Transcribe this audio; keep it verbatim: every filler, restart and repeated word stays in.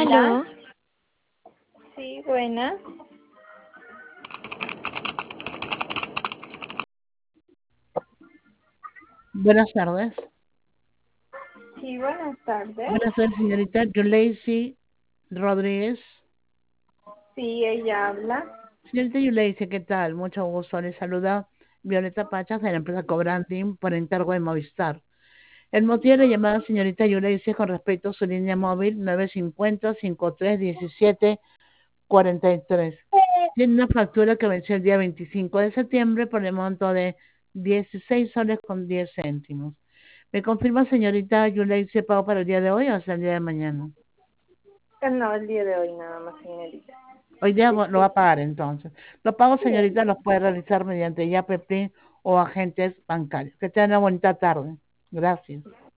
Aló. Hola. Sí, buena. Buenas tardes. Sí, buenas tardes. Buenas tardes, señorita Yuleisi Rodríguez. Sí, ella habla. Señorita Yuleisi, ¿qué tal? Mucho gusto. Le saluda Violeta Pachas de la empresa Cobranting por encargo de Movistar. El motivo de la llamada, señorita Yuleisi, es con respecto a su línea móvil nueve cinco cero, cinco tres uno siete, cuatro tres. Tiene una factura que venció el día veinticinco de septiembre por el monto de dieciséis soles con diez céntimos. ¿Me confirma, señorita Yuleisi, el pago para el día de hoy o hasta el día de mañana? Eh, No, el día de hoy nada más, señorita. Hoy día lo va a Disculpe. pagar entonces. Los pagos, Sí, el señorita, día. los puede realizar mediante Yapepli o agentes bancarios. Que tenga una bonita tarde. Gracias.